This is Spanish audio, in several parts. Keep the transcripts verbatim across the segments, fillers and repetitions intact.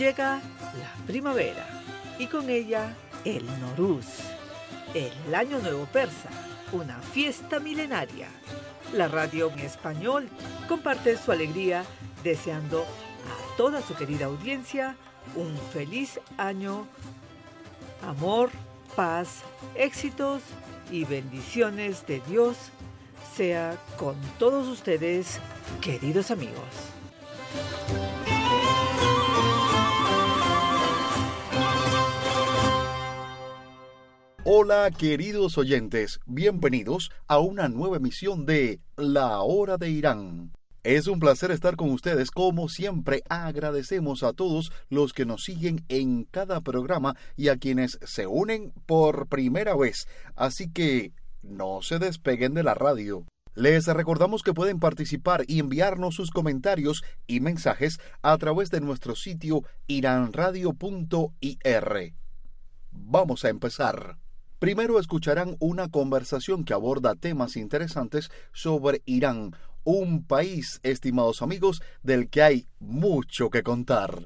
llega la primavera y con ella el Nowruz, el Año Nuevo Persa, una fiesta milenaria. La radio en español comparte su alegría deseando a toda su querida audiencia un feliz año, amor, paz, éxitos y bendiciones de Dios sea con todos ustedes, queridos amigos. Hola queridos oyentes, bienvenidos a una nueva emisión de La Hora de Irán. Es un placer estar con ustedes, como siempre. Agradecemos a todos los que nos siguen en cada programa y a quienes se unen por primera vez. Así que no se despeguen de la radio. Les recordamos que pueden participar y enviarnos sus comentarios y mensajes a través de nuestro sitio iranradio punto ir. Vamos a empezar. Primero escucharán una conversación que aborda temas interesantes sobre Irán, un país, estimados amigos, del que hay mucho que contar.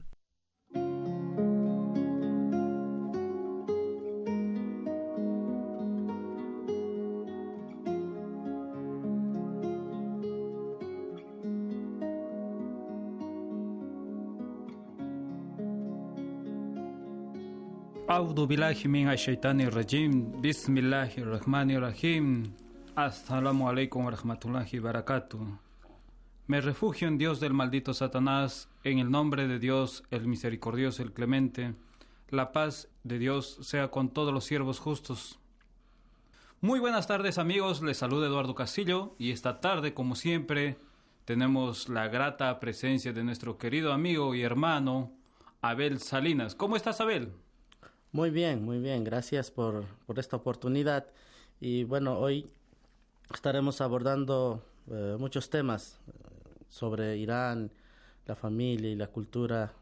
A'udhu billahi minash shaitanir rajim. Bismillahir rahmanir rahim. Assalamu alaikum wa rahmatullahi wa barakatuh. Me refugio en Dios del maldito Satanás, en el nombre de Dios, el misericordioso, el clemente. La paz de Dios sea con todos los siervos justos. Muy buenas tardes, amigos, les saluda Eduardo Castillo y esta tarde, como siempre, tenemos la grata presencia de nuestro querido amigo y hermano Abel Salinas. ¿Cómo estás, Abel? Muy bien, muy bien, gracias por, por esta oportunidad. Y bueno, hoy estaremos abordando eh, muchos temas eh, sobre Irán, la familia y la cultura.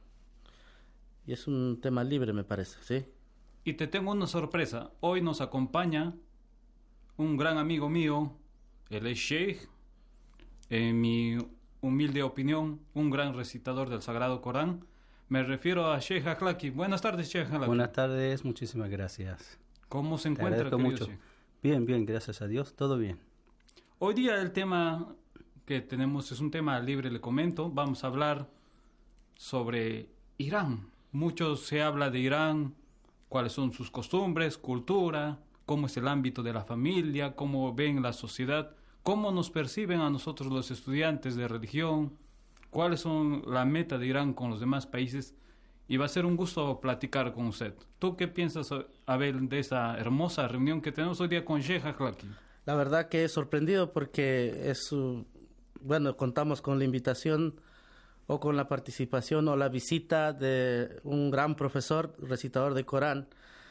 Y es un tema libre, me parece, ¿sí? Y te tengo una sorpresa. Hoy nos acompaña un gran amigo mío, él es Sheikh, en mi humilde opinión, un gran recitador del Sagrado Corán. Me refiero a Sheikh Akhlaqi. Buenas tardes, Sheikh Akhlaqi. Buenas tardes, muchísimas gracias. ¿Cómo se Te encuentra, agradezco querido mucho. Sheikh? Bien, bien, gracias a Dios, todo bien. Hoy día el tema que tenemos es un tema libre, le comento. Vamos a hablar sobre Irán. Mucho se habla de Irán, cuáles son sus costumbres, cultura, cómo es el ámbito de la familia, cómo ven la sociedad, cómo nos perciben a nosotros los estudiantes de religión, cuáles son la meta de Irán con los demás países, y va a ser un gusto platicar con usted. ¿Tú qué piensas, Abel, de esa hermosa reunión que tenemos hoy día con Sheikh Akhlaqi? La verdad que he sorprendido porque es, uh, bueno, contamos con la invitación o con la participación o la visita de un gran profesor, recitador de Corán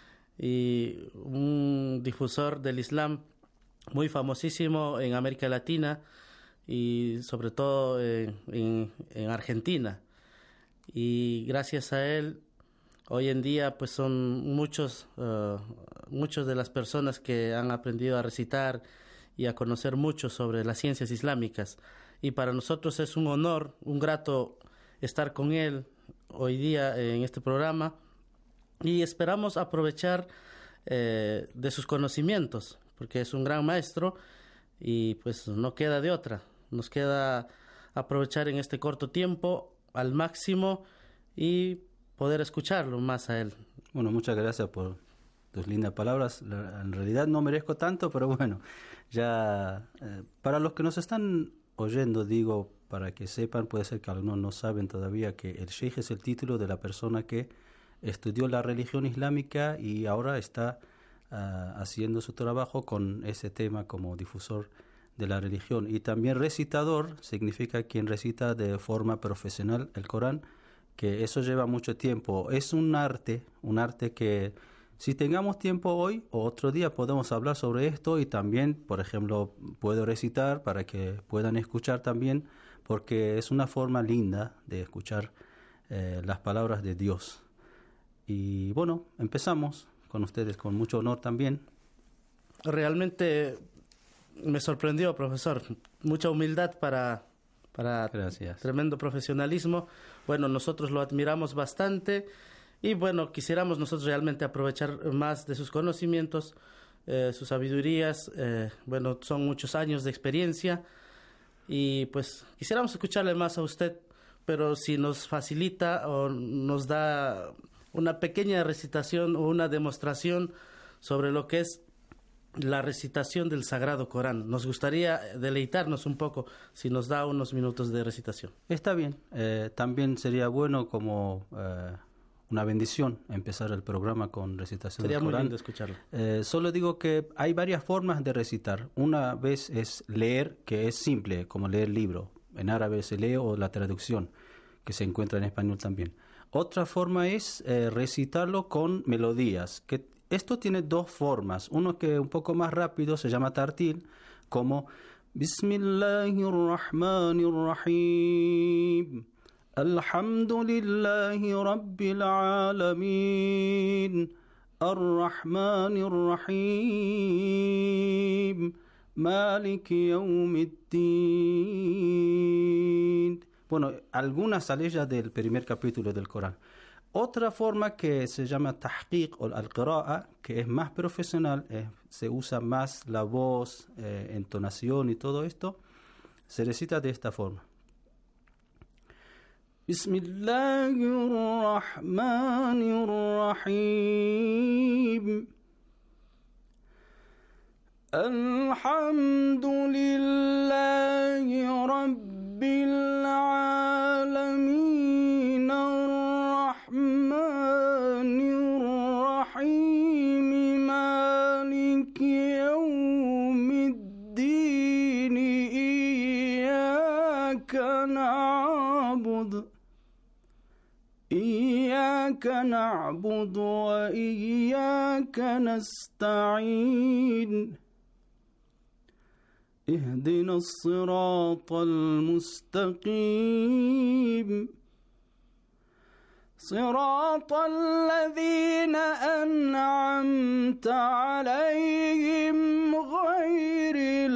y un difusor del Islam muy famosísimo en América Latina y sobre todo en, en, en Argentina. Y gracias a él, hoy en día pues son muchos, uh, muchos de las personas que han aprendido a recitar y a conocer mucho sobre las ciencias islámicas. Y para nosotros es un honor, un grato estar con él hoy día en este programa y esperamos aprovechar eh, de sus conocimientos, porque es un gran maestro y pues no queda de otra. Nos queda aprovechar en este corto tiempo al máximo y poder escucharlo más a él. Bueno, muchas gracias por tus lindas palabras. En realidad no merezco tanto, pero bueno, ya eh, para los que nos están oyendo, digo, para que sepan, puede ser que algunos no saben todavía que el Sheikh es el título de la persona que estudió la religión islámica y ahora está uh, haciendo su trabajo con ese tema como difusor de la religión. Y también recitador significa quien recita de forma profesional el Corán, que eso lleva mucho tiempo. Es un arte, un arte que si tengamos tiempo hoy o otro día podemos hablar sobre esto y también, por ejemplo, puedo recitar para que puedan escuchar también, porque es una forma linda de escuchar eh, las palabras de Dios. Y bueno, empezamos con ustedes con mucho honor también. Realmente me sorprendió, profesor. Mucha humildad para, para Gracias. tremendo profesionalismo. Bueno, nosotros lo admiramos bastante y bueno, quisiéramos nosotros realmente aprovechar más de sus conocimientos, eh, sus sabidurías. Eh, bueno, son muchos años de experiencia y pues quisiéramos escucharle más a usted, pero si nos facilita o nos da una pequeña recitación o una demostración sobre lo que es la recitación del Sagrado Corán. Nos gustaría deleitarnos un poco si nos da unos minutos de recitación. Está bien. Eh, también sería bueno como eh, una bendición empezar el programa con recitación Sería del muy Corán. lindo escucharlo. Eh, solo digo que hay varias formas de recitar. Una vez es leer, que es simple, como leer libro. En árabe se lee, o la traducción, que se encuentra en español también. Otra forma es eh, recitarlo con melodías, que esto tiene dos formas. Uno que es un poco más rápido se llama tartil, como Bismillahirrahmanirrahim, Alhamdulillahi Rabbil Alamin, Ar-Rahmanir-Rahim, Maliki Yawmiddin. Bueno, algunas aleyas del primer capítulo del Corán. Otra forma que se llama tahqiq o al-qira'a, que es más profesional, eh, se usa más la voz, eh, entonación y todo esto, se recita de esta forma. Bismillahirrahmanirrahim. Alhamdulillahi Rabbil Alamin, Ar-Rahmanir Rahim, Maliki Yawmiddin, Iyyaka na'budu Iyyaka na'budu wa Iyyaka nasta'in. اهدنا الصراط المستقيم صراط الذين أنعمت عليهم غير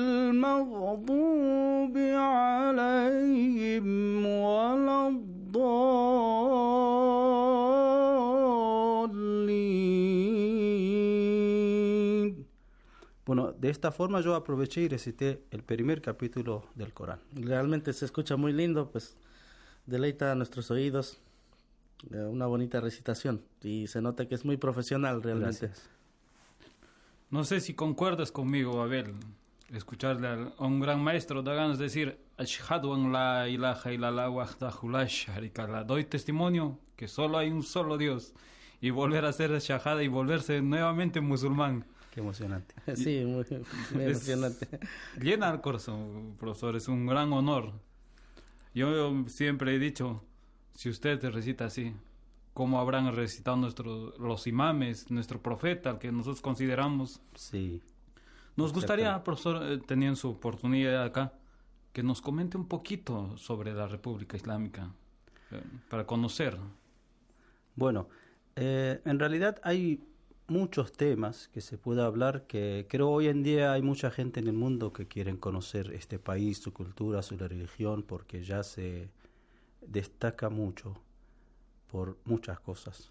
المغضوب عليهم ولا الضالين. Bueno, de esta forma yo aproveché y recité el primer capítulo del Corán. Realmente se escucha muy lindo, pues deleita a nuestros oídos. Eh, una bonita recitación y se nota que es muy profesional realmente. Gracias. No sé si concuerdas conmigo, Abel. Escucharle a un gran maestro da ganas de decir Ashhadu an la ilaha illallah wahdahu la sharika lah. Doy testimonio que solo hay un solo Dios, y volver a hacer shahada y volverse nuevamente musulmán. Qué emocionante. Sí, muy, muy emocionante. Llena el corazón, profesor, es un gran honor. Yo siempre he dicho, si usted recita así, ¿cómo habrán recitado nuestros, los imames, nuestro profeta, al que nosotros consideramos? Sí. Nos gustaría, profesor, eh, teniendo su oportunidad acá, que nos comente un poquito sobre la República Islámica, eh, para conocer. Bueno, eh, en realidad hay muchos temas que se puede hablar, que creo hoy en día hay mucha gente en el mundo que quieren conocer este país, su cultura, su religión, porque ya se destaca mucho por muchas cosas.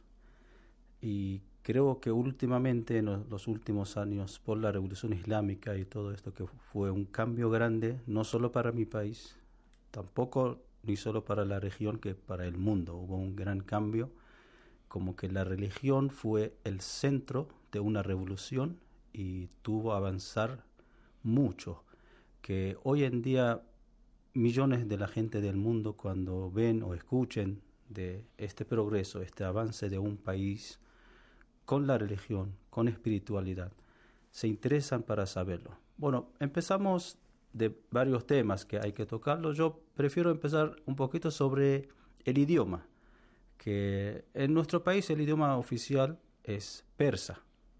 Y creo que últimamente, en los últimos años, por la Revolución Islámica y todo esto, que fue un cambio grande, no solo para mi país, tampoco ni solo para la región, que para el mundo. Hubo un gran cambio, como que la religión fue el centro de una revolución y tuvo a avanzar mucho, que hoy en día millones de la gente del mundo, cuando ven o escuchen de este progreso, este avance de un país con la religión, con espiritualidad, se interesan para saberlo. Bueno, empezamos de varios temas que hay que tocarlo. Yo prefiero empezar un poquito sobre el idioma, que en nuestro país el idioma oficial es persa,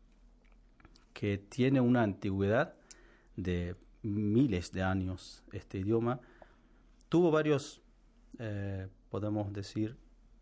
que tiene una antigüedad de miles de años. Este idioma tuvo varios, eh, podemos decir,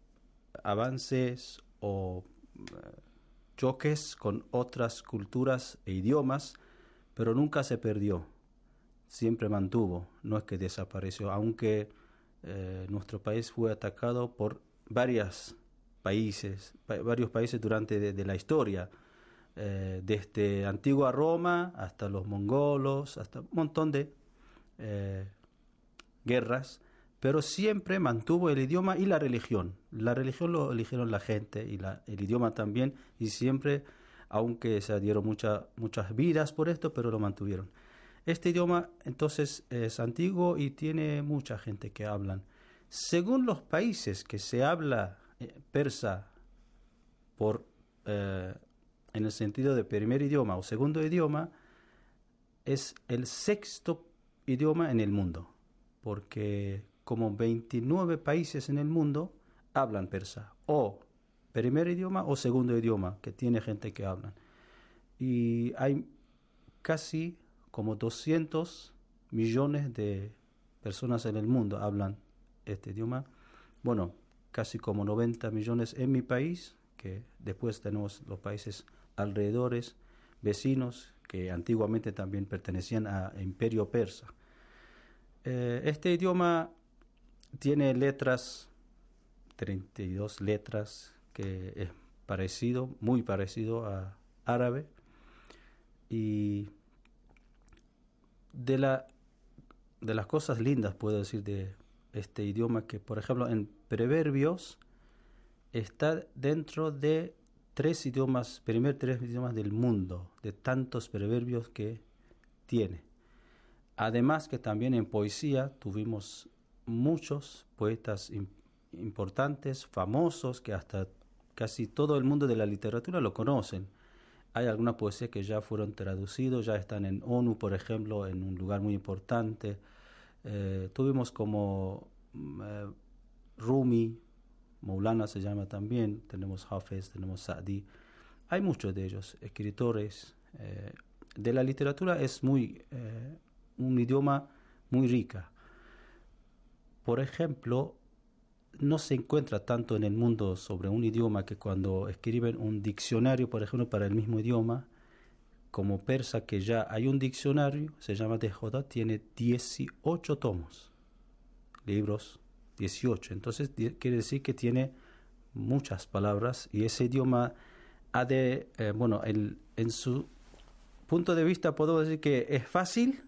avances o eh, choques con otras culturas e idiomas, pero nunca se perdió, siempre mantuvo, no es que desapareció, aunque eh, nuestro país fue atacado por varios países, pa- varios países durante de, de la historia, eh, desde antigua Roma hasta los mongolos, hasta un montón de eh, guerras, pero siempre mantuvo el idioma y la religión. La religión lo eligieron la gente y la, el idioma también, y siempre, aunque se dieron mucha, muchas vidas por esto, pero lo mantuvieron. Este idioma entonces es antiguo y tiene mucha gente que hablan. Según los países que se habla eh, persa por, eh, en el sentido de primer idioma o segundo idioma, es el sexto idioma en el mundo, porque como veintinueve países en el mundo hablan persa, o primer idioma o segundo idioma, que tiene gente que hablan. Y hay casi como doscientos millones de personas en el mundo hablan este idioma. Bueno, casi como noventa millones en mi país, que después tenemos los países alrededores, vecinos, que antiguamente también pertenecían al Imperio Persa. Eh, este idioma tiene letras, treinta y dos letras, que es parecido, muy parecido a árabe. Y de, la, de las cosas lindas, puedo decir, de este idioma, que por ejemplo en proverbios está dentro de tres idiomas, primer tres idiomas del mundo, de tantos proverbios que tiene. Además que también en poesía tuvimos muchos poetas im- importantes, famosos, que hasta casi todo el mundo de la literatura lo conocen. Hay algunas poesías que ya fueron traducidos, ya están en ONU, por ejemplo, en un lugar muy importante. Eh, tuvimos como eh, Rumi, Maulana se llama también, tenemos Hafez, tenemos Sa'di. Hay muchos de ellos, escritores. Eh, de la literatura es muy eh, un idioma muy rica. Por ejemplo, no se encuentra tanto en el mundo sobre un idioma que cuando escriben un diccionario, por ejemplo, para el mismo idioma, como persa, que ya hay un diccionario, se llama Dejoda, tiene dieciocho tomos, libros, dieciocho. Entonces di- quiere decir que tiene muchas palabras, y ese idioma ha de, eh, bueno, el, en su punto de vista puedo decir que es fácil,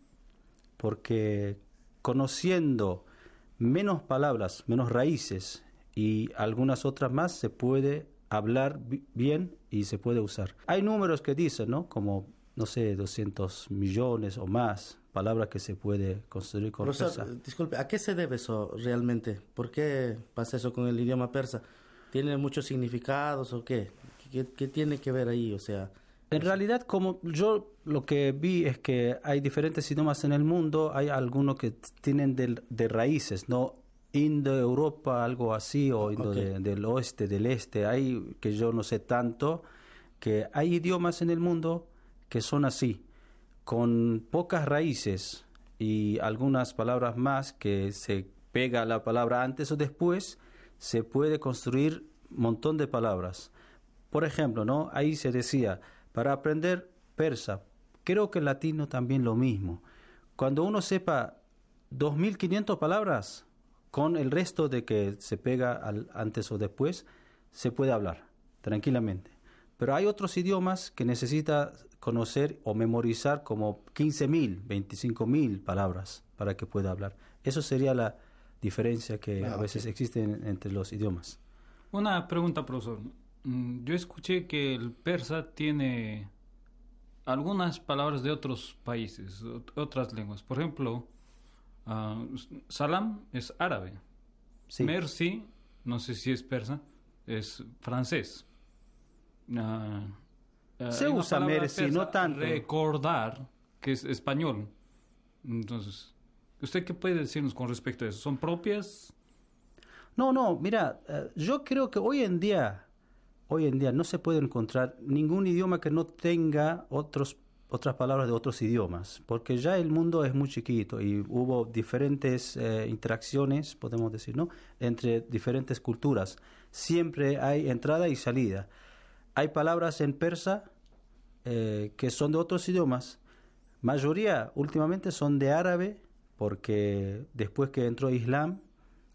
porque conociendo menos palabras, menos raíces y algunas otras más, se puede hablar bi- bien y se puede usar. Hay números que dicen, ¿no? Como, no sé, doscientos millones o más palabras que se puede construir con Profesor, persa. disculpe, ¿a qué se debe eso realmente? ¿Por qué pasa eso con el idioma persa? ¿Tiene muchos significados o qué? ¿Qué, qué tiene que ver ahí? O sea, En realidad, como yo lo que vi es que hay diferentes idiomas en el mundo, hay algunos que t- tienen del- de raíces, ¿no? Indo-Europa, algo así, o indo Ok. de- del oeste, del este, hay que yo no sé tanto, que hay idiomas en el mundo que son así, con pocas raíces y algunas palabras más que se pega la palabra antes o después, se puede construir un montón de palabras. Por ejemplo, ¿no? Ahí se decía, para aprender persa, creo que en latino también lo mismo. Cuando uno sepa dos mil quinientas palabras, con el resto de que se pega al antes o después, se puede hablar tranquilamente. Pero hay otros idiomas que necesita conocer o memorizar como quince mil, veinticinco mil palabras para que pueda hablar. Eso sería la diferencia que Ah, a veces ok. existe en- entre los idiomas. Una pregunta, profesor. Mm, Yo escuché que el persa tiene algunas palabras de otros países, ot- otras lenguas. Por ejemplo, ah, salam es árabe. Sí. Merci, no sé si es persa, es francés. Ah, ah, Se hay una usa palabra merci, persa, no tanto. recordar, que es español. Entonces, ¿usted qué puede decirnos con respecto a eso? ¿Son propias? No, no, mira, eh, yo creo que hoy en día, hoy en día no se puede encontrar ningún idioma que no tenga otros, otras palabras de otros idiomas, porque ya el mundo es muy chiquito y hubo diferentes eh, interacciones, podemos decir, ¿no?, entre diferentes culturas. Siempre hay entrada y salida. Hay palabras en persa eh, que son de otros idiomas. Mayoría últimamente son de árabe, porque después que entró Islam,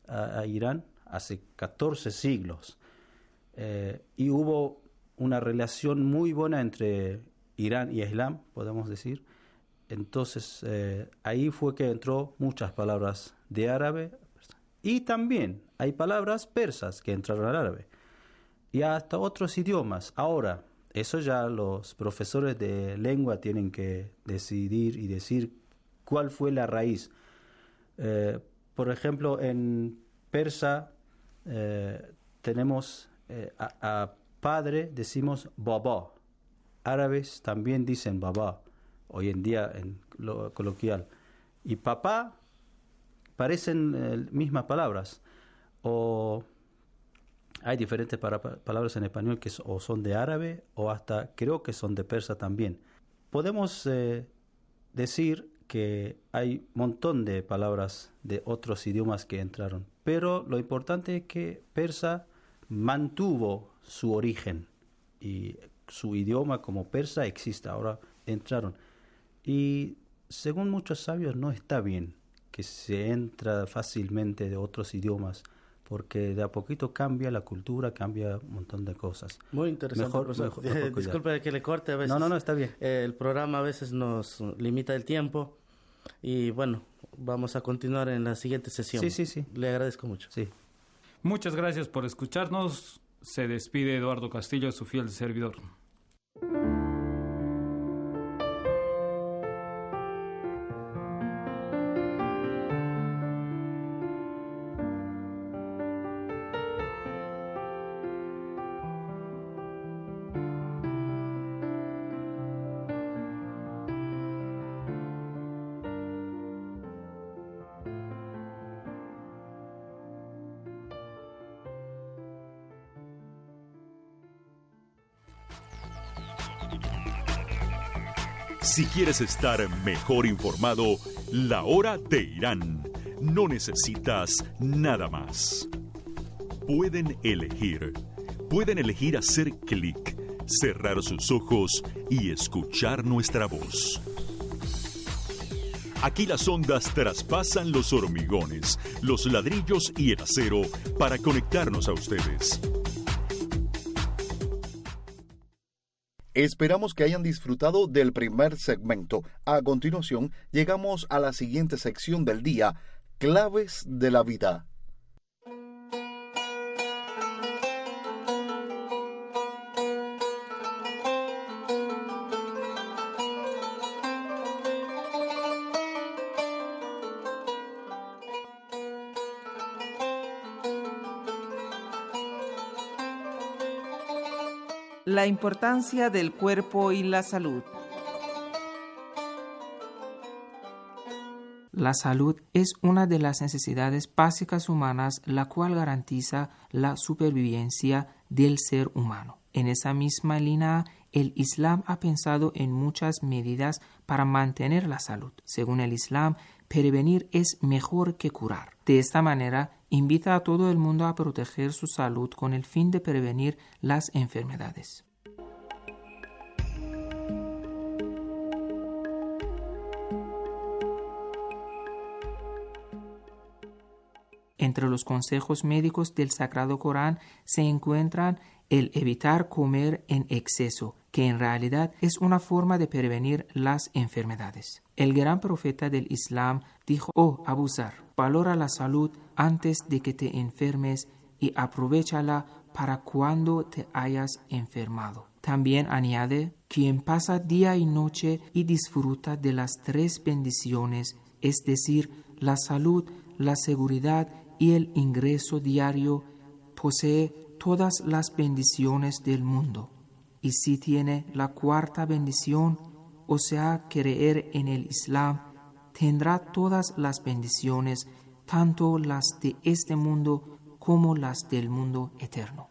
a, a Irán hace catorce siglos. Eh, y hubo una relación muy buena entre Irán y Islam, podemos decir. Entonces, eh, ahí fue que entró muchas palabras de árabe. Y también hay palabras persas que entraron al árabe. Y hasta otros idiomas. Ahora, eso ya los profesores de lengua tienen que decidir y decir cuál fue la raíz. Eh, por ejemplo, en persa eh, tenemos eh, a, a padre decimos baba. Árabes también dicen baba, hoy en día en lo coloquial. Y papá parecen eh, mismas palabras. O hay diferentes para, palabras en español que o son de árabe o hasta creo que son de persa también. Podemos eh, decir que hay un montón de palabras de otros idiomas que entraron, pero lo importante es que persa mantuvo su origen y su idioma como persa existe, ahora entraron. Y según muchos sabios no está bien que se entra fácilmente de otros idiomas, porque de a poquito cambia la cultura, cambia un montón de cosas. Muy interesante. Mejor, mejor, mejor Disculpe que le corte a veces. No, no, no, está bien. Eh, el programa a veces nos limita el tiempo y bueno, vamos a continuar en la siguiente sesión. Sí, sí, sí. Le agradezco mucho. Sí. Muchas gracias por escucharnos. Se despide Eduardo Castillo, su fiel servidor. Si quieres estar mejor informado, La Hora de Irán. No necesitas nada más. Pueden elegir. Pueden elegir hacer clic, cerrar sus ojos y escuchar nuestra voz. Aquí las ondas traspasan los hormigones, los ladrillos y el acero para conectarnos a ustedes. Esperamos que hayan disfrutado del primer segmento. A continuación, llegamos a la siguiente sección del día, Claves de la Vida. La importancia del cuerpo y la salud. La salud es una de las necesidades básicas humanas, la cual garantiza la supervivencia del ser humano. En esa misma línea, el Islam ha pensado en muchas medidas para mantener la salud. Según el Islam, prevenir es mejor que curar. De esta manera, invita a todo el mundo a proteger su salud con el fin de prevenir las enfermedades. Entre los consejos médicos del Sagrado Corán se encuentran el evitar comer en exceso, que en realidad es una forma de prevenir las enfermedades. El gran profeta del Islam dijo: «Oh Abu Zar, valora la salud antes de que te enfermes y aprovéchala para cuando te hayas enfermado». También añade: «Quien pasa día y noche y disfruta de las tres bendiciones, es decir, la salud, la seguridad y el ingreso diario, posee todas las bendiciones del mundo. Y si tiene la cuarta bendición, o sea, creer en el Islam, tendrá todas las bendiciones, tanto las de este mundo como las del mundo eterno».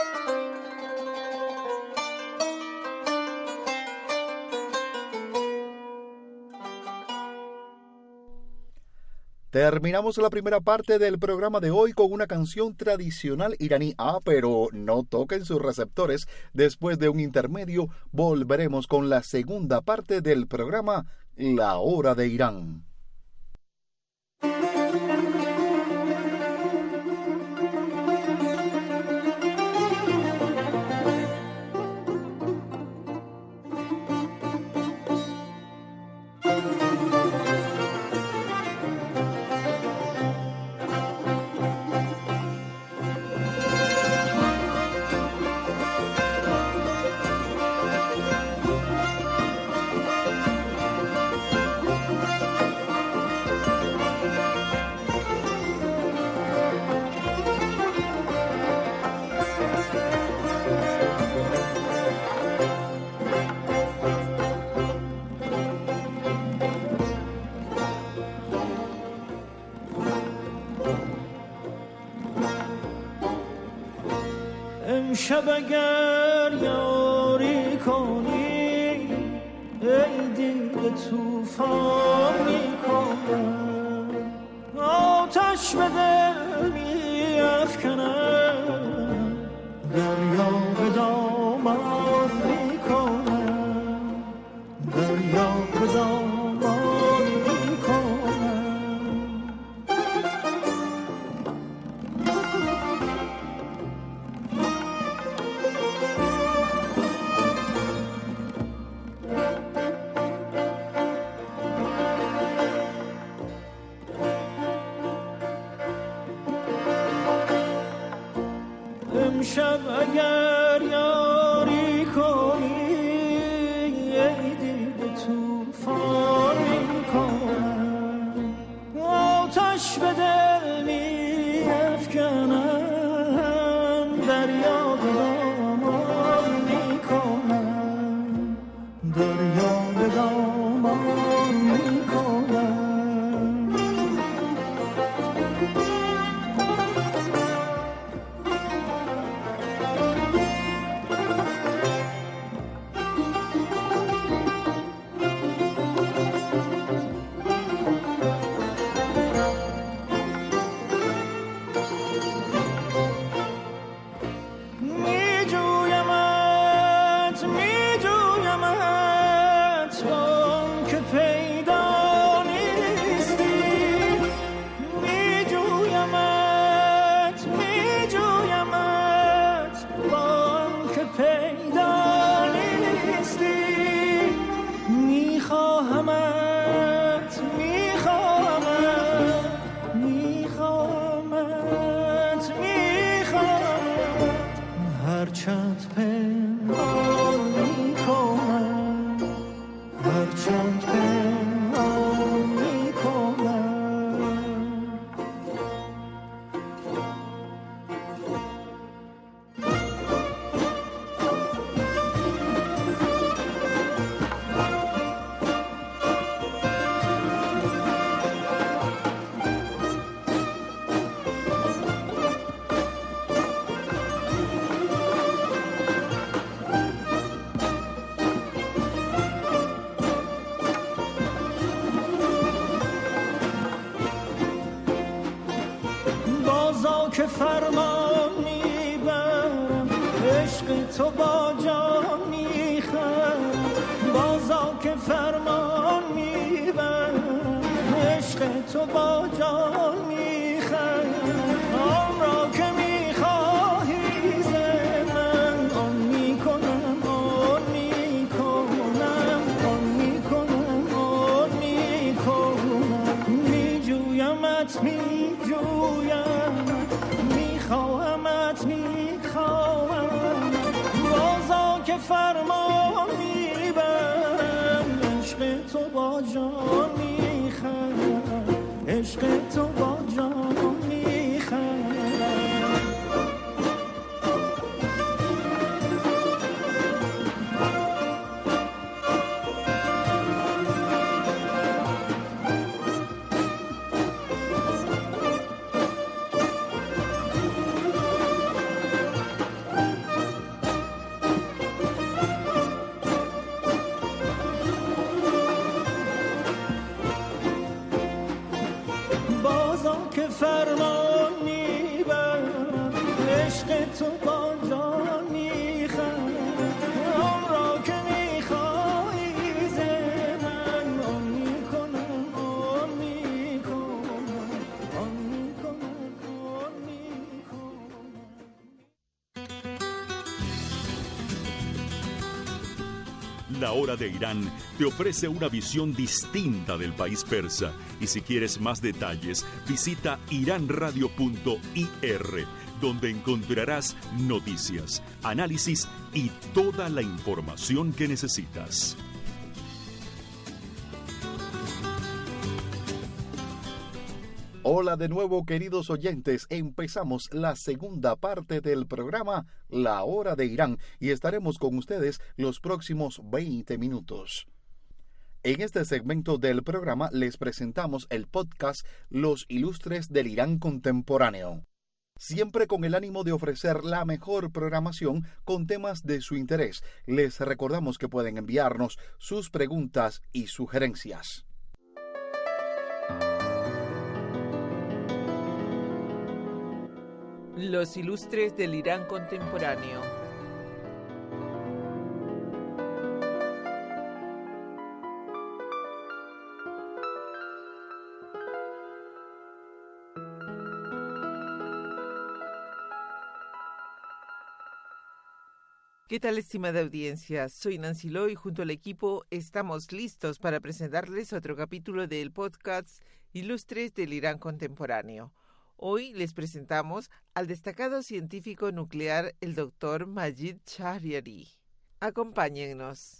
Terminamos la primera parte del programa de hoy con una canción tradicional iraní. Ah, pero no toquen sus receptores. Después de un intermedio, volveremos con la segunda parte del programa La Hora de Irán. امشب اگر یاری کنی ای دیده توفان میکنم آتش به دل میافکنم دریا به دامان میکنم دریا به دامان میکنم امشب اگر یاری کنی ای دیده توفان میکنم آتش به دل میافکنم دریا به دامان میکنم دریا به دامان میکنم که فرمان میبرم عشق تو با جان میخرم بازا که فرمان میبرم عشق تو با جان میخرم آن را که میخواهی ز من آن میکنم آن میکنم آن میکنم آن میکنم میجویمت میجویم میخواهمت میخواهم بازا که فرمان میبرم عشق تو با جان میخرم عشق تو با جان میخرم فرمان میبرم عشق تو با جان میخرم آن را که میخوایی ز من آن میکنم آن میکنم آن میکنم آن میکنم. La Hora de Irán te ofrece una visión distinta del país persa. Y si quieres más detalles, visita iran radio punto i r, donde encontrarás noticias, análisis y toda la información que necesitas. Hola de nuevo, queridos oyentes. Empezamos la segunda parte del programa La Hora de Irán y estaremos con ustedes los próximos veinte minutos. En este segmento del programa les presentamos el podcast Los Ilustres del Irán Contemporáneo. siempre con el ánimo de ofrecer la mejor programación con temas de su interés. Les recordamos que pueden enviarnos sus preguntas y sugerencias. Los ilustres del Irán contemporáneo. ¿Qué tal, estimada audiencia? Soy Nancy Lo y junto al equipo estamos listos para presentarles otro capítulo del podcast Ilustres del Irán contemporáneo. Hoy les presentamos al destacado científico nuclear, el doctor Majid Shahriari. Acompáñennos.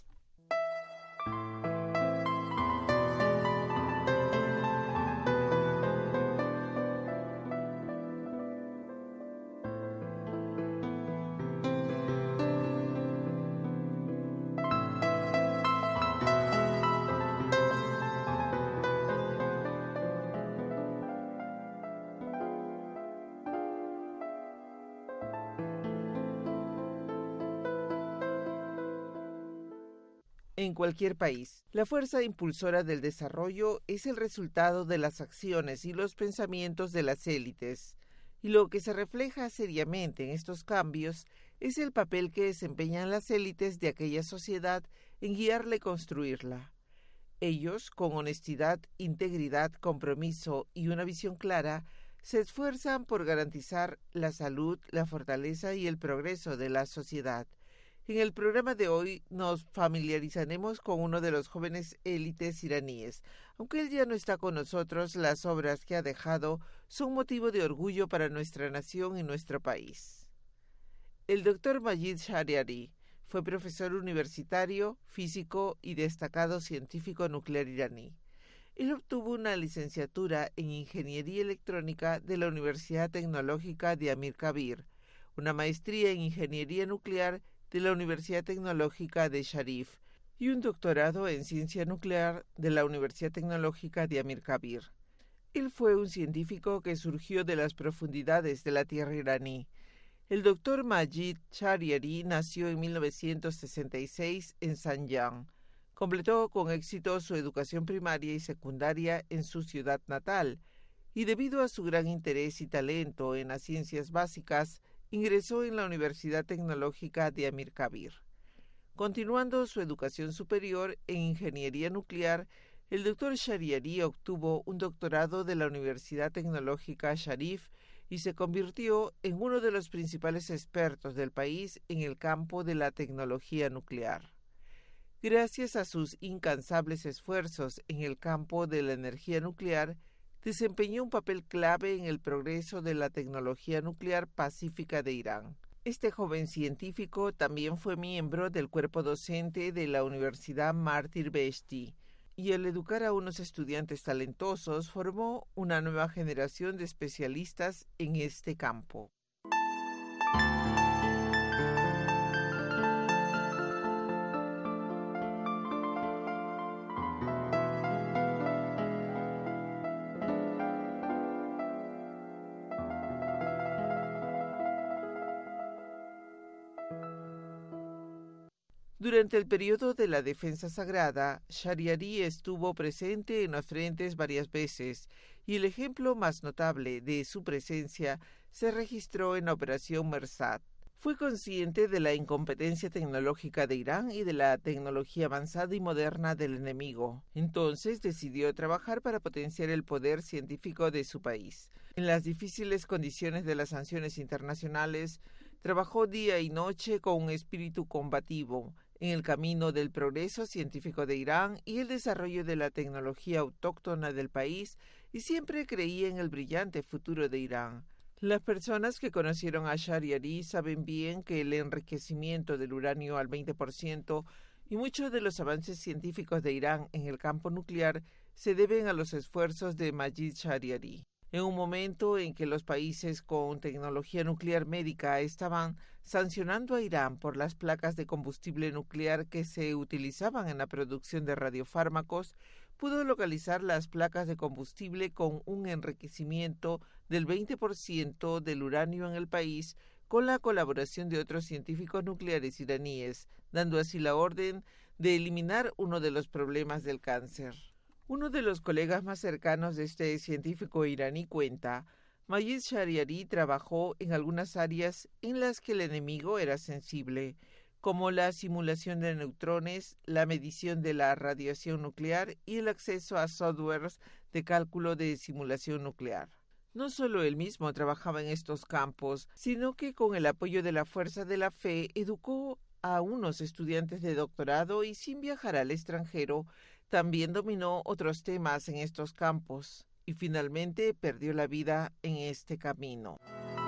En cualquier país, la fuerza impulsora del desarrollo es el resultado de las acciones y los pensamientos de las élites, y lo que se refleja seriamente en estos cambios es el papel que desempeñan las élites de aquella sociedad en guiarla y construirla. Ellos, con honestidad, integridad, compromiso y una visión clara, se esfuerzan por garantizar la salud, la fortaleza y el progreso de la sociedad. En el programa de hoy nos familiarizaremos con uno de los jóvenes élites iraníes. Aunque él ya no está con nosotros, las obras que ha dejado son motivo de orgullo para nuestra nación y nuestro país. El doctor Majid Shahriari fue profesor universitario, físico y destacado científico nuclear iraní. Él obtuvo una licenciatura en Ingeniería Electrónica de la Universidad Tecnológica de Amir Kabir, una maestría en Ingeniería Nuclear de la Universidad Tecnológica de Sharif y un doctorado en Ciencia Nuclear de la Universidad Tecnológica de Amir Kabir. Él fue un científico que surgió de las profundidades de la tierra iraní. El doctor Majid Shahriari nació en mil novecientos sesenta y seis en Zanjan. Completó con éxito su educación primaria y secundaria en su ciudad natal, y debido a su gran interés y talento en las ciencias básicas, ingresó en la Universidad Tecnológica de Amir Kabir. Continuando su educación superior en Ingeniería Nuclear, el doctor Shahriari obtuvo un doctorado de la Universidad Tecnológica Sharif y se convirtió en uno de los principales expertos del país en el campo de la tecnología nuclear. Gracias a sus incansables esfuerzos en el campo de la energía nuclear, desempeñó un papel clave en el progreso de la tecnología nuclear pacífica de Irán. Este joven científico también fue miembro del cuerpo docente de la Universidad Martyr Beheshti, y al educar a unos estudiantes talentosos formó una nueva generación de especialistas en este campo. Durante el periodo de la defensa sagrada, Shahriari estuvo presente en los frentes varias veces, y el ejemplo más notable de su presencia se registró en la Operación Mersat. Fue consciente de la incompetencia tecnológica de Irán y de la tecnología avanzada y moderna del enemigo. Entonces decidió trabajar para potenciar el poder científico de su país. En las difíciles condiciones de las sanciones internacionales, trabajó día y noche con un espíritu combativo en el camino del progreso científico de Irán y el desarrollo de la tecnología autóctona del país, y siempre creía en el brillante futuro de Irán. Las personas que conocieron a Shahriari saben bien que el enriquecimiento del uranio al veinte por ciento y muchos de los avances científicos de Irán en el campo nuclear se deben a los esfuerzos de Majid Shahriari. En un momento en que los países con tecnología nuclear médica estaban sancionando a Irán por las placas de combustible nuclear que se utilizaban en la producción de radiofármacos, pudo localizar las placas de combustible con un enriquecimiento del veinte por ciento del uranio en el país, con la colaboración de otros científicos nucleares iraníes, dando así la orden de eliminar uno de los problemas del cáncer. Uno de los colegas más cercanos de este científico iraní cuenta: Majid Shahriari trabajó en algunas áreas en las que el enemigo era sensible, como la simulación de neutrones, la medición de la radiación nuclear y el acceso a softwares de cálculo de simulación nuclear. No solo él mismo trabajaba en estos campos, sino que con el apoyo de la Fuerza de la Fe educó a unos estudiantes de doctorado y, sin viajar al extranjero, también dominó otros temas en estos campos y finalmente perdió la vida en este camino.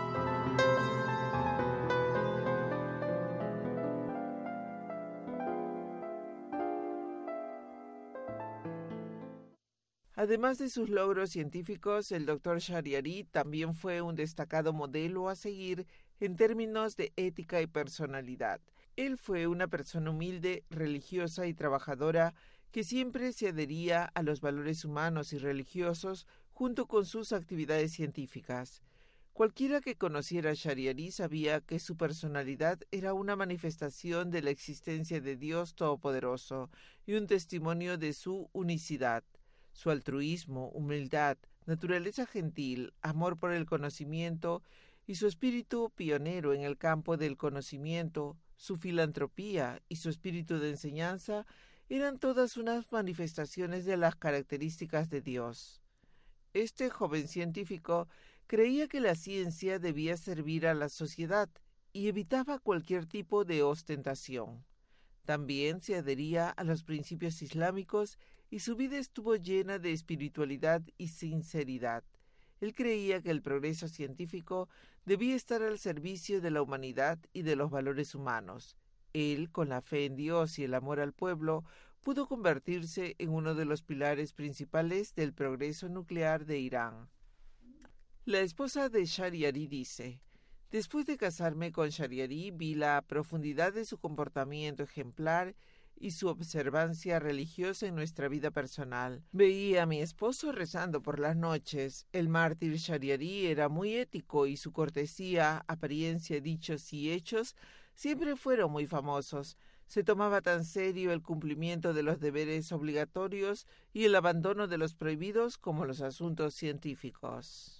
Además de sus logros científicos, el doctor Shahriari también fue un destacado modelo a seguir en términos de ética y personalidad. Él fue una persona humilde, religiosa y trabajadora que siempre se adhería a los valores humanos y religiosos junto con sus actividades científicas. Cualquiera que conociera a Shahriari sabía que su personalidad era una manifestación de la existencia de Dios Todopoderoso y un testimonio de su unicidad. Su altruismo, humildad, naturaleza gentil, amor por el conocimiento y su espíritu pionero en el campo del conocimiento, su filantropía y su espíritu de enseñanza eran todas unas manifestaciones de las características de Dios. Este joven científico creía que la ciencia debía servir a la sociedad y evitaba cualquier tipo de ostentación. También se adhería a los principios islámicos y su vida estuvo llena de espiritualidad y sinceridad. Él creía que el progreso científico debía estar al servicio de la humanidad y de los valores humanos. Él, con la fe en Dios y el amor al pueblo, pudo convertirse en uno de los pilares principales del progreso nuclear de Irán. La esposa de Shahriari dice: después de casarme con Shahriari, vi la profundidad de su comportamiento ejemplar y su observancia religiosa en nuestra vida personal. Veía a mi esposo rezando por las noches. El mártir Shahriari era muy ético y su cortesía, apariencia, dichos y hechos siempre fueron muy famosos. Se tomaba tan serio el cumplimiento de los deberes obligatorios y el abandono de los prohibidos como los asuntos científicos.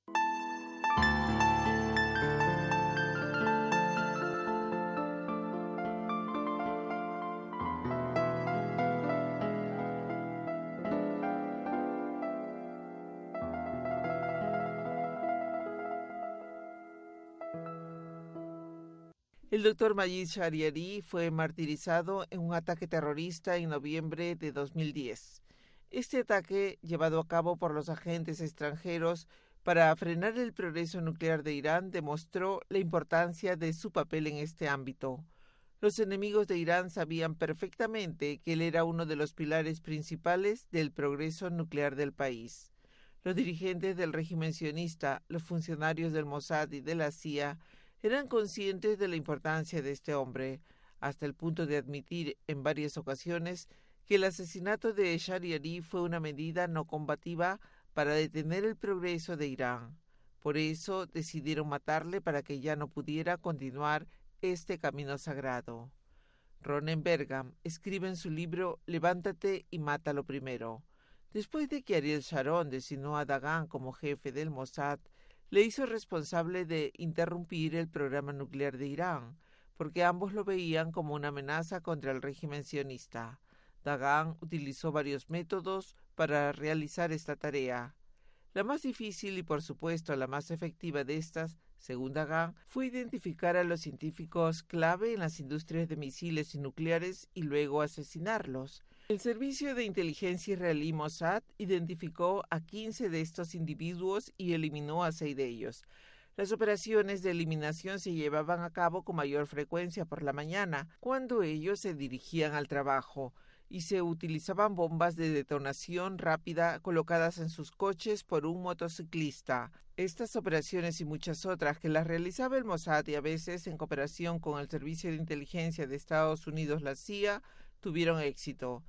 El doctor Majid Shahriari fue martirizado en un ataque terrorista en noviembre de dos mil diez. Este ataque, llevado a cabo por los agentes extranjeros para frenar el progreso nuclear de Irán, demostró la importancia de su papel en este ámbito. Los enemigos de Irán sabían perfectamente que él era uno de los pilares principales del progreso nuclear del país. Los dirigentes del régimen sionista, los funcionarios del Mossad y de la C I A eran conscientes de la importancia de este hombre, hasta el punto de admitir en varias ocasiones que el asesinato de Shahriari fue una medida no combativa para detener el progreso de Irán. Por eso decidieron matarle para que ya no pudiera continuar este camino sagrado. Ronen Bergam escribe en su libro Levántate y mátalo primero. Después de que Ariel Sharon designó a Dagan como jefe del Mossad, le hizo responsable de interrumpir el programa nuclear de Irán, porque ambos lo veían como una amenaza contra el régimen sionista. Dagan utilizó varios métodos para realizar esta tarea. La más difícil y, por supuesto, la más efectiva de estas, según Dagan, fue identificar a los científicos clave en las industrias de misiles y nucleares y luego asesinarlos. El servicio de inteligencia israelí Mossad identificó a quince de estos individuos y eliminó a seis de ellos. Las operaciones de eliminación se llevaban a cabo con mayor frecuencia por la mañana, cuando ellos se dirigían al trabajo, y se utilizaban bombas de detonación rápida colocadas en sus coches por un motociclista. Estas operaciones y muchas otras que las realizaba el Mossad y a veces en cooperación con el Servicio de Inteligencia de Estados Unidos, la C I A, tuvieron éxito.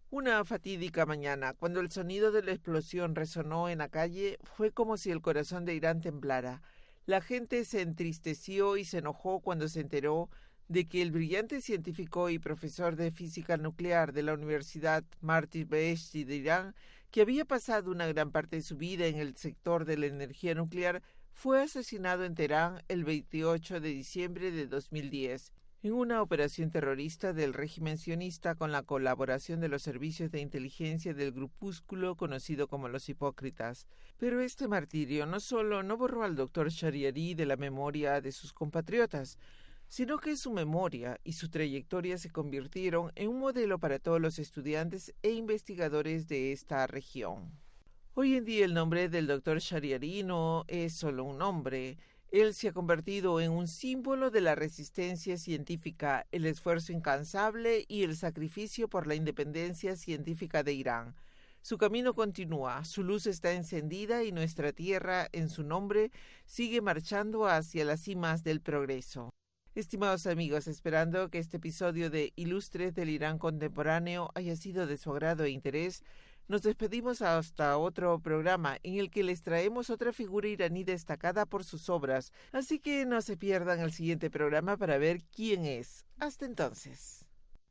Una fatídica mañana, cuando el sonido de la explosión resonó en la calle, fue como si el corazón de Irán temblara. La gente se entristeció y se enojó cuando se enteró de que el brillante científico y profesor de física nuclear de la Universidad Martyr Beheshti de Irán, que había pasado una gran parte de su vida en el sector de la energía nuclear, fue asesinado en Teherán el veintiocho de diciembre de dos mil diez, en una operación terrorista del régimen sionista con la colaboración de los servicios de inteligencia del grupúsculo conocido como los Hipócritas. Pero este martirio no solo no borró al doctor Shariari de la memoria de sus compatriotas, sino que su memoria y su trayectoria se convirtieron en un modelo para todos los estudiantes e investigadores de esta región. Hoy en día el nombre del doctor Shariari no es solo un nombre. Él se ha convertido en un símbolo de la resistencia científica, el esfuerzo incansable y el sacrificio por la independencia científica de Irán. Su camino continúa, su luz está encendida y nuestra tierra, en su nombre, sigue marchando hacia las cimas del progreso. Estimados amigos, esperando que este episodio de Ilustres del Irán Contemporáneo haya sido de su agrado e interés, nos despedimos hasta otro programa en el que les traemos otra figura iraní destacada por sus obras, así que no se pierdan el siguiente programa para ver quién es. Hasta entonces.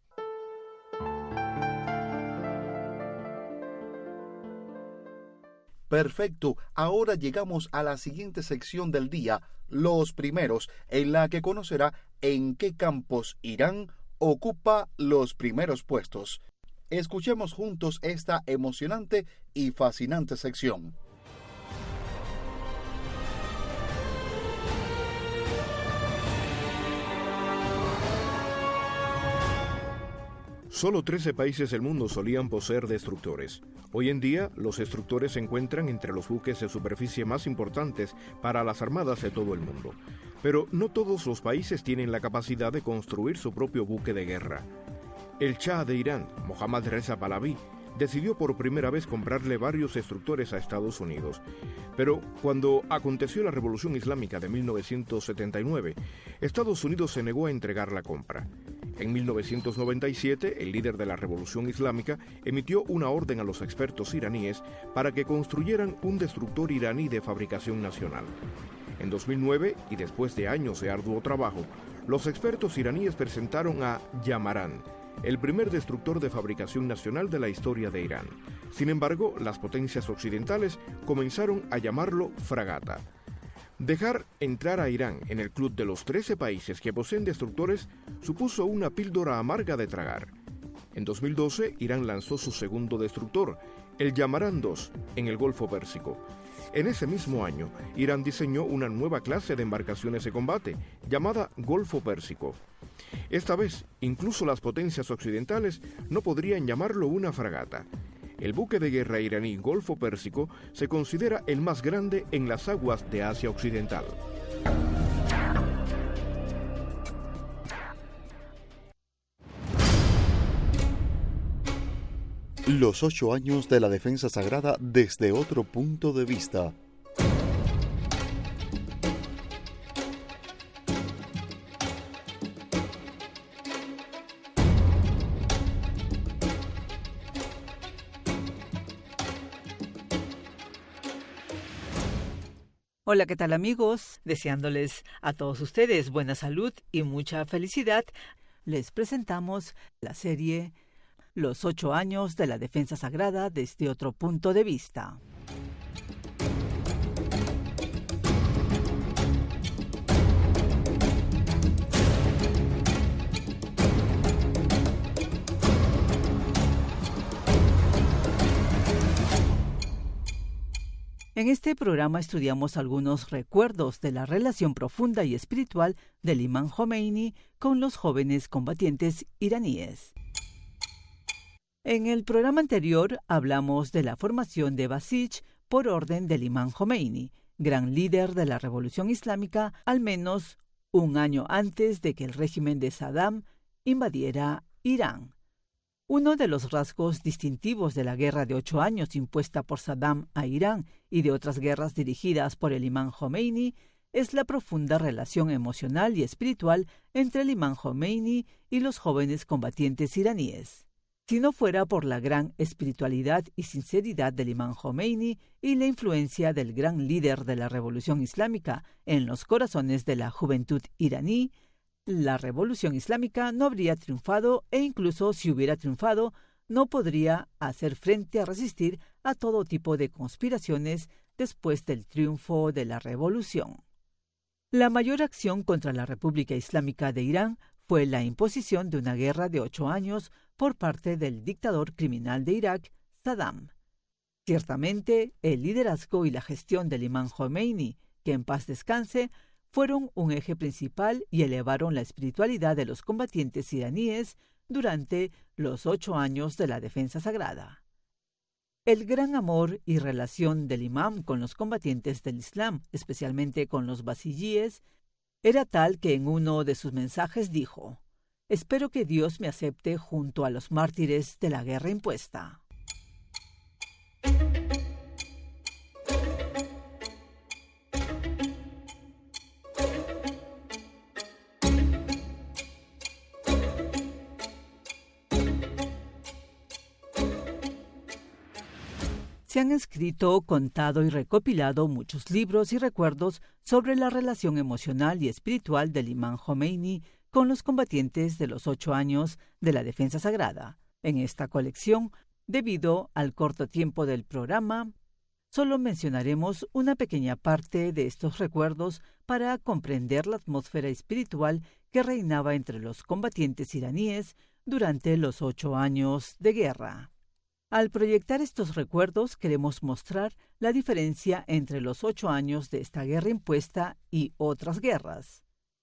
Perfecto, ahora llegamos a la siguiente sección del día, los primeros, en la que conocerá en qué campos Irán ocupa los primeros puestos. Escuchemos juntos esta emocionante y fascinante sección. Solo trece países del mundo solían poseer destructores. Hoy en día, los destructores se encuentran entre los buques de superficie más importantes para las armadas de todo el mundo. Pero no todos los países tienen la capacidad de construir su propio buque de guerra. El Shah de Irán, Mohammad Reza Pahlaví, decidió por primera vez comprarle varios destructores a Estados Unidos. Pero cuando aconteció la Revolución Islámica de mil novecientos setenta y nueve, Estados Unidos se negó a entregar la compra. En mil novecientos noventa y siete, el líder de la Revolución Islámica emitió una orden a los expertos iraníes para que construyeran un destructor iraní de fabricación nacional. En dos mil nueve, y después de años de arduo trabajo, los expertos iraníes presentaron a Yamarán, el primer destructor de fabricación nacional de la historia de Irán. Sin embargo, las potencias occidentales comenzaron a llamarlo fragata. Dejar entrar a Irán en el club de los trece países que poseen destructores supuso una píldora amarga de tragar. En dos mil doce, Irán lanzó su segundo destructor, el Yamarán dos, en el Golfo Pérsico. En ese mismo año, Irán diseñó una nueva clase de embarcaciones de combate, llamada Golfo Pérsico. Esta vez, incluso las potencias occidentales no podrían llamarlo una fragata. El buque de guerra iraní Golfo Pérsico se considera el más grande en las aguas de Asia Occidental. Los ocho años de la defensa sagrada desde otro punto de vista. Hola, ¿qué tal amigos? Deseándoles a todos ustedes buena salud y mucha felicidad, les presentamos la serie Los ocho años de la defensa sagrada desde otro punto de vista. En este programa estudiamos algunos recuerdos de la relación profunda y espiritual del imán Jomeini con los jóvenes combatientes iraníes. En el programa anterior hablamos de la formación de Basij por orden del imán Jomeini, gran líder de la Revolución Islámica, al menos un año antes de que el régimen de Saddam invadiera Irán. Uno de los rasgos distintivos de la guerra de ocho años impuesta por Saddam a Irán y de otras guerras dirigidas por el imán Jomeini es la profunda relación emocional y espiritual entre el imán Jomeini y los jóvenes combatientes iraníes. si no fuera por la gran espiritualidad y sinceridad del imán Jomeini y la influencia del gran líder de la revolución islámica en los corazones de la juventud iraní, la revolución islámica no habría triunfado e incluso si hubiera triunfado, no podría hacer frente a resistir a todo tipo de conspiraciones después del triunfo de la revolución. La mayor acción contra la República Islámica de Irán fue la imposición de una guerra de ocho años por parte del dictador criminal de Irak, Saddam. Ciertamente, el liderazgo y la gestión del imán Jomeini, que en paz descanse, fueron un eje principal y elevaron la espiritualidad de los combatientes iraníes durante los ocho años de la defensa sagrada. El gran amor y relación del imán con los combatientes del Islam, especialmente con los basillíes, era tal que en uno de sus mensajes dijo: «Espero que Dios me acepte junto a los mártires de la guerra impuesta». Se han escrito, contado y recopilado muchos libros y recuerdos sobre la relación emocional y espiritual del imán Jomeini con los combatientes de los ocho años de la defensa sagrada. En esta colección, debido al corto tiempo del programa, solo mencionaremos una pequeña parte de estos recuerdos para comprender la atmósfera espiritual que reinaba entre los combatientes iraníes durante los ocho años de guerra. Al proyectar estos recuerdos queremos mostrar la diferencia entre los ocho años de esta guerra impuesta y otras guerras.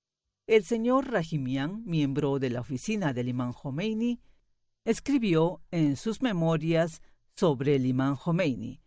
El señor Rahimian, miembro de la oficina del imán Jomeini, escribió en sus memorias sobre el imán Jomeini.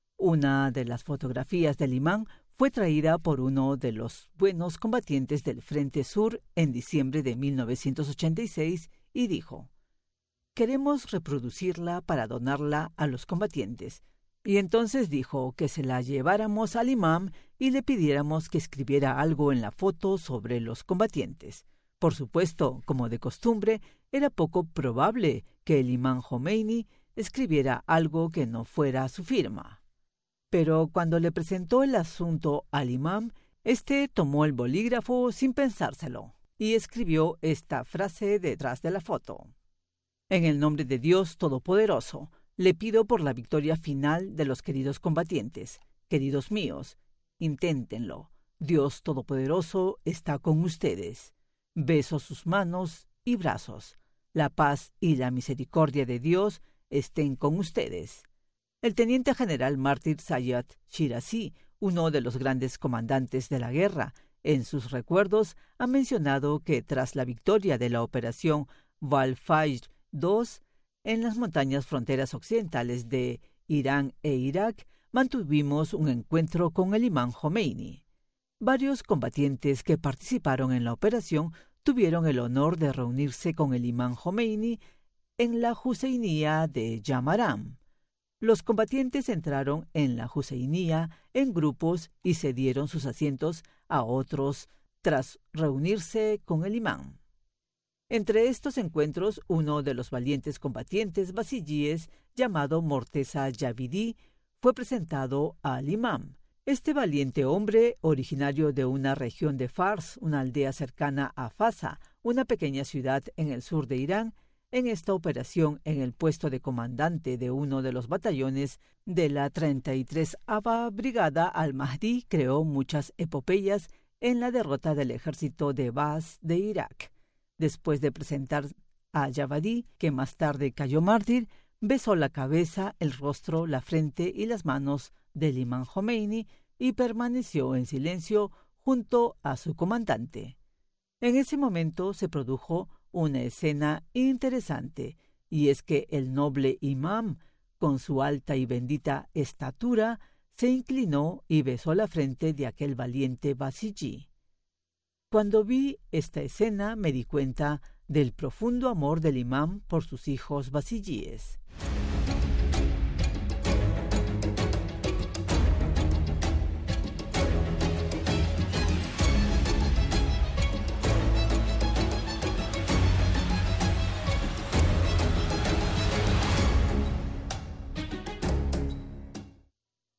Una de las fotografías del imán fue traída por uno de los buenos combatientes del Frente Sur en diciembre de mil novecientos ochenta y seis y dijo: «Queremos reproducirla para donarla a los combatientes». Y entonces dijo que se la lleváramos al imán y le pidiéramos que escribiera algo en la foto sobre los combatientes. Por supuesto, como de costumbre, era poco probable que el imán Jomeini escribiera algo que no fuera su firma. Pero cuando le presentó el asunto al imán, éste tomó el bolígrafo sin pensárselo y escribió esta frase detrás de la foto: «En el nombre de Dios Todopoderoso, le pido por la victoria final de los queridos combatientes. Queridos míos, inténtenlo. Dios Todopoderoso está con ustedes. Beso sus manos y brazos. La paz y la misericordia de Dios estén con ustedes». El teniente general mártir Sayyad Shirazi, uno de los grandes comandantes de la guerra, en sus recuerdos ha mencionado que tras la victoria de la operación Al-Fajr dos, en las montañas fronteras occidentales de Irán e Irak, mantuvimos un encuentro con el imán Jomeini. Varios combatientes que participaron en la operación tuvieron el honor de reunirse con el imán Jomeini en la Huseinía de Yamaram. Los combatientes entraron en la Huseinía en grupos y cedieron sus asientos a otros tras reunirse con el imán. Entre estos encuentros, uno de los valientes combatientes basillíes, llamado Morteza Yavidi, fue presentado al imán. Este valiente hombre, originario de una región de Fars, una aldea cercana a Fasa, una pequeña ciudad en el sur de Irán, en esta operación en el puesto de comandante de uno de los batallones de la treinta y tercera Brigada al-Mahdi, creó muchas epopeyas en la derrota del ejército de Baas de Irak. Después de presentar a Yavadi, que más tarde cayó mártir, besó la cabeza, el rostro, la frente y las manos del imán Jomeini y permaneció en silencio junto a su comandante. En ese momento se produjo una escena interesante, y es que el noble imán, con su alta y bendita estatura, se inclinó y besó la frente de aquel valiente basillí. Cuando vi esta escena me di cuenta del profundo amor del imán por sus hijos basillíes.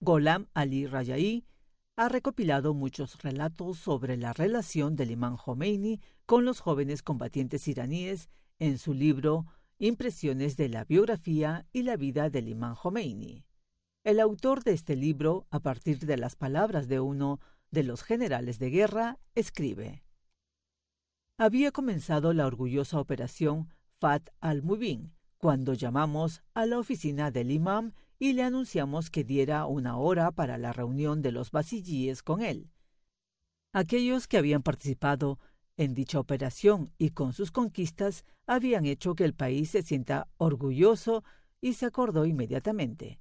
Gholam Ali Rajai ha recopilado muchos relatos sobre la relación del imán Jomeini con los jóvenes combatientes iraníes en su libro Impresiones de la biografía y la vida del imán Jomeini. El autor de este libro, a partir de las palabras de uno de los generales de guerra, escribe: había comenzado la orgullosa operación Fath al-Mubin cuando llamamos a la oficina del imam y le anunciamos que diera una hora para la reunión de los basillíes con él. Aquellos que habían participado en dicha operación y con sus conquistas habían hecho que el país se sienta orgulloso y se acordó inmediatamente.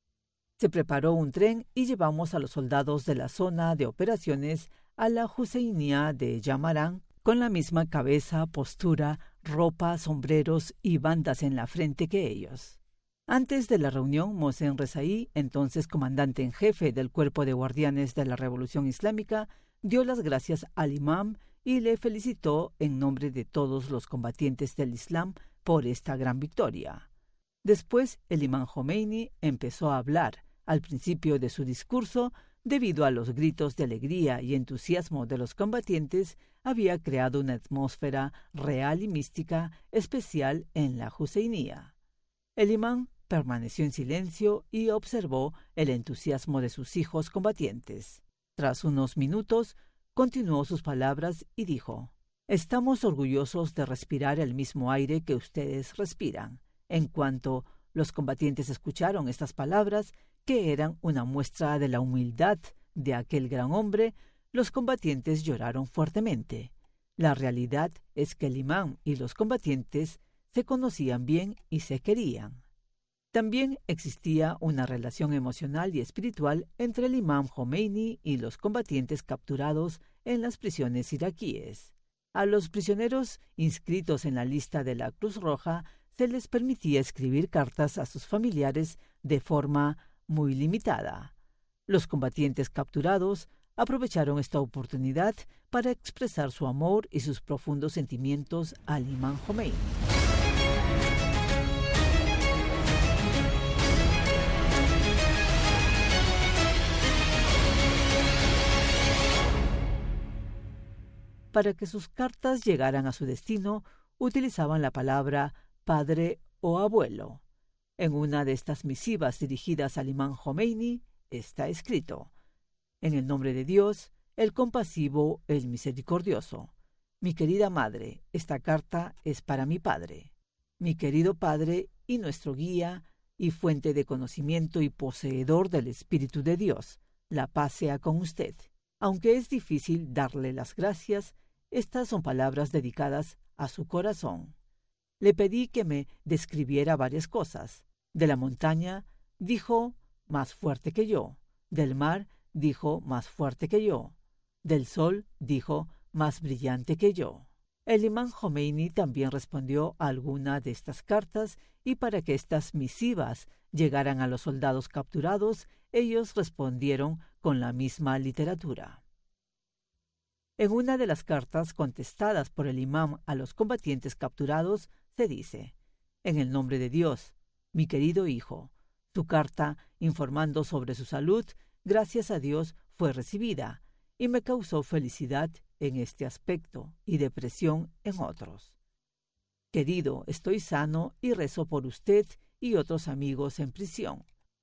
Se preparó un tren y llevamos a los soldados de la zona de operaciones a la Huseinía de Yamarán con la misma cabeza, postura, ropa, sombreros y bandas en la frente que ellos. Antes de la reunión, Mohsen Rezaí, entonces comandante en jefe del Cuerpo de Guardianes de la Revolución Islámica, dio las gracias al imam y le felicitó en nombre de todos los combatientes del Islam por esta gran victoria. Después, el imán Jomeini empezó a hablar. Al principio de su discurso, debido a los gritos de alegría y entusiasmo de los combatientes, había creado una atmósfera real y mística especial en la Huseinía. El imán permaneció en silencio y observó el entusiasmo de sus hijos combatientes. Tras unos minutos, continuó sus palabras y dijo: «Estamos orgullosos de respirar el mismo aire que ustedes respiran». En cuanto los combatientes escucharon estas palabras, que eran una muestra de la humildad de aquel gran hombre, los combatientes lloraron fuertemente. La realidad es que el imán y los combatientes se conocían bien y se querían. También existía una relación emocional y espiritual entre el imán Jomeini y los combatientes capturados en las prisiones iraquíes. A los prisioneros inscritos en la lista de la Cruz Roja se les permitía escribir cartas a sus familiares de forma muy limitada. Los combatientes capturados aprovecharon esta oportunidad para expresar su amor y sus profundos sentimientos al imán Jomeini. Para que sus cartas llegaran a su destino, utilizaban la palabra padre o abuelo. En una de estas misivas dirigidas al imán Jomeini está escrito: «En el nombre de Dios, el compasivo, el misericordioso. Mi querida madre, esta carta es para mi padre. Mi querido padre y nuestro guía y fuente de conocimiento y poseedor del Espíritu de Dios, la paz sea con usted. Aunque es difícil darle las gracias, estas son palabras dedicadas a su corazón. Le pedí que me describiera varias cosas. De la montaña, dijo, más fuerte que yo. Del mar, dijo, más fuerte que yo. Del sol, dijo, más brillante que yo». El imán Jomeini también respondió a alguna de estas cartas, y para que estas misivas llegaran a los soldados capturados, ellos respondieron con la misma literatura. En una de las cartas contestadas por el imán a los combatientes capturados, se dice: «En el nombre de Dios, mi querido hijo, tu carta informando sobre su salud, gracias a Dios, fue recibida y me causó felicidad en este aspecto y depresión en otros. Querido, estoy sano y rezo por usted y otros amigos en prisión.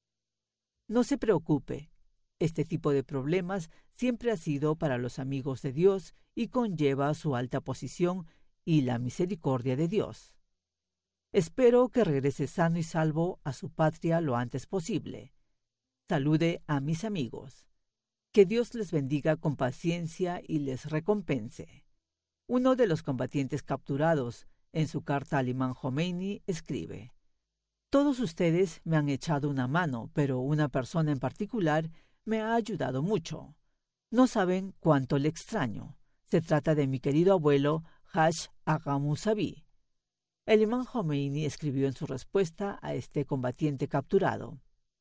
No se preocupe. Este tipo de problemas siempre ha sido para los amigos de Dios y conlleva su alta posición y la misericordia de Dios. Espero que regrese sano y salvo a su patria lo antes posible. Salude a mis amigos. Que Dios les bendiga con paciencia y les recompense». Uno de los combatientes capturados, en su carta al imán Jomeini, escribe: «Todos ustedes me han echado una mano, pero una persona en particular me ha ayudado mucho. No saben cuánto le extraño. Se trata de mi querido abuelo Haj Agha Musavi». El imán Jomeini escribió en su respuesta a este combatiente capturado: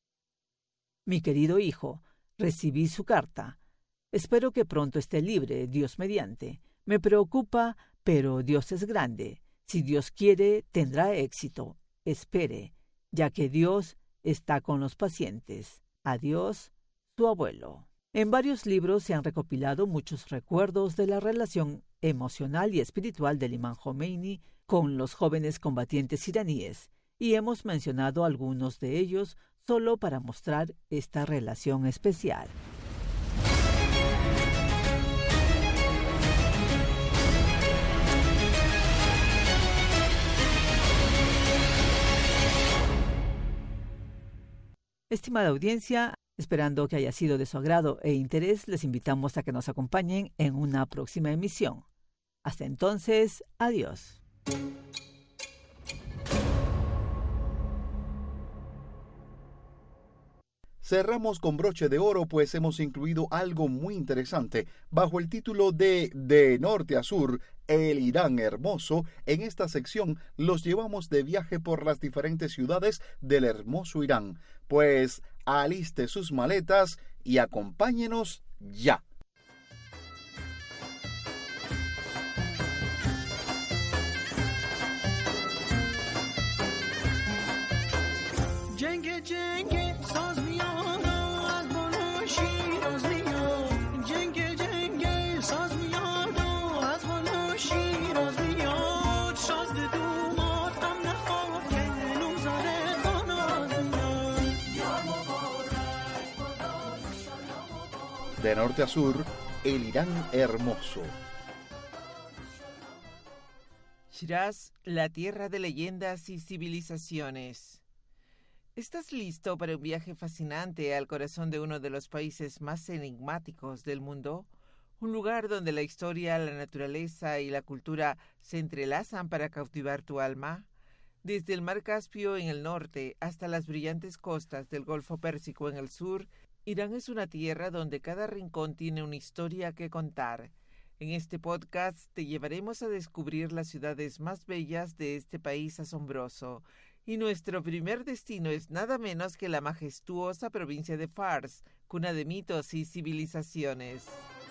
«Mi querido hijo, recibí su carta. Espero que pronto esté libre, Dios mediante. Me preocupa, pero Dios es grande. Si Dios quiere, tendrá éxito. Espere, ya que Dios está con los pacientes. Adiós, su abuelo. En varios libros se han recopilado muchos recuerdos de la relación emocional y espiritual del imán Jomeini con los jóvenes combatientes iraníes, y hemos mencionado algunos de ellos solo para mostrar esta relación especial. Estimada audiencia, esperando que haya sido de su agrado e interés, les invitamos a que nos acompañen en una próxima emisión. Hasta entonces, adiós. Cerramos con broche de oro, pues hemos incluido algo muy interesante bajo el título de De Norte a Sur, el Irán hermoso. En esta sección los llevamos de viaje por las diferentes ciudades del hermoso Irán. Pues aliste sus maletas y acompáñenos ya. Jenge, jenge, saz miyad az bolo shiraz miyad. Jenge, jenge, saz miyad az bolo shiraz miyad. Shaz de dumad ham nakhwad ke numzare banaz miyad. Yar mubarak badar shalom. De norte a sur, el Irán hermoso. Shiraz, la tierra de leyendas y civilizaciones. ¿Estás listo para un viaje fascinante al corazón de uno de los países más enigmáticos del mundo? Un lugar donde la historia, la naturaleza y la cultura se entrelazan para cautivar tu alma. Desde el mar Caspio en el norte hasta las brillantes costas del Golfo Pérsico en el sur, Irán es una tierra donde cada rincón tiene una historia que contar. En este podcast te llevaremos a descubrir las ciudades más bellas de este país asombroso. Y nuestro primer destino es nada menos que la majestuosa provincia de Fars, cuna de mitos y civilizaciones.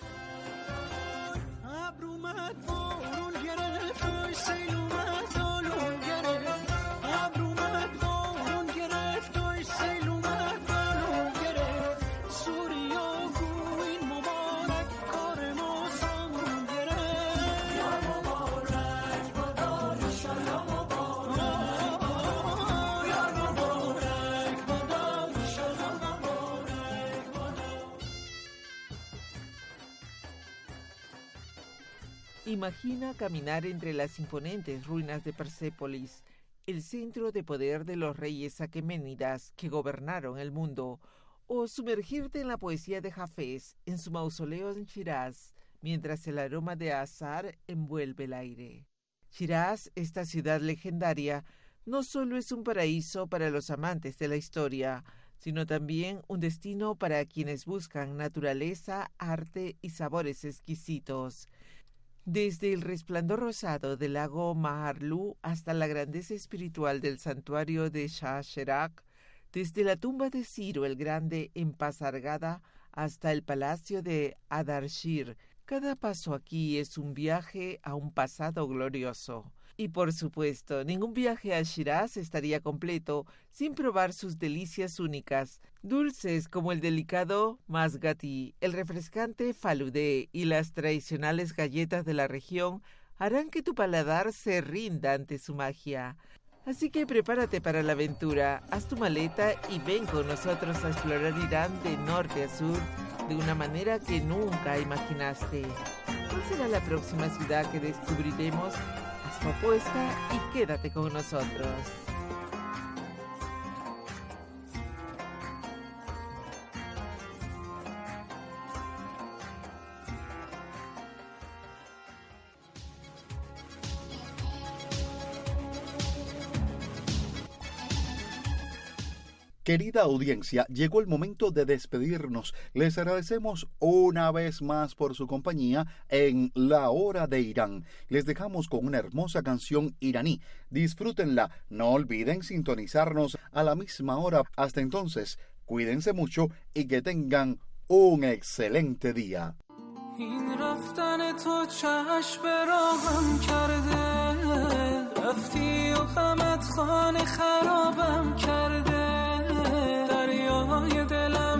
Imagina caminar entre las imponentes ruinas de Persépolis, el centro de poder de los reyes aqueménidas que gobernaron el mundo, o sumergirte en la poesía de Hafez en su mausoleo en Shiraz, mientras el aroma de azahar envuelve el aire. Shiraz, esta ciudad legendaria, no solo es un paraíso para los amantes de la historia, sino también un destino para quienes buscan naturaleza, arte y sabores exquisitos. Desde el resplandor rosado del lago Maharlu hasta la grandeza espiritual del santuario de Shah Cheragh, desde la tumba de Ciro el Grande en Pasargada hasta el palacio de Adarshir, cada paso aquí es un viaje a un pasado glorioso. Y por supuesto, ningún viaje a Shiraz estaría completo sin probar sus delicias únicas, dulces como el delicado masgati, el refrescante faludé y las tradicionales galletas de la región harán que tu paladar se rinda ante su magia. Así que prepárate para la aventura, haz tu maleta y ven con nosotros a explorar Irán de norte a sur de una manera que nunca imaginaste. ¿Cuál será la próxima ciudad que descubriremos? Haz tu apuesta y quédate con nosotros. Querida audiencia, llegó el momento de despedirnos. Les agradecemos una vez más por su compañía en La Hora de Irán. Les dejamos con una hermosa canción iraní. Disfrútenla. No olviden sintonizarnos a la misma hora. Hasta entonces, cuídense mucho y que tengan un excelente día. دریای دلم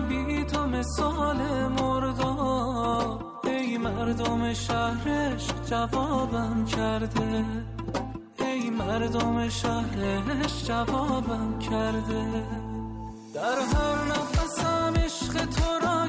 مردم شهرش جوابم کرده، ای مردم شهرش جوابم کرده. در هر نفسم عشق تو را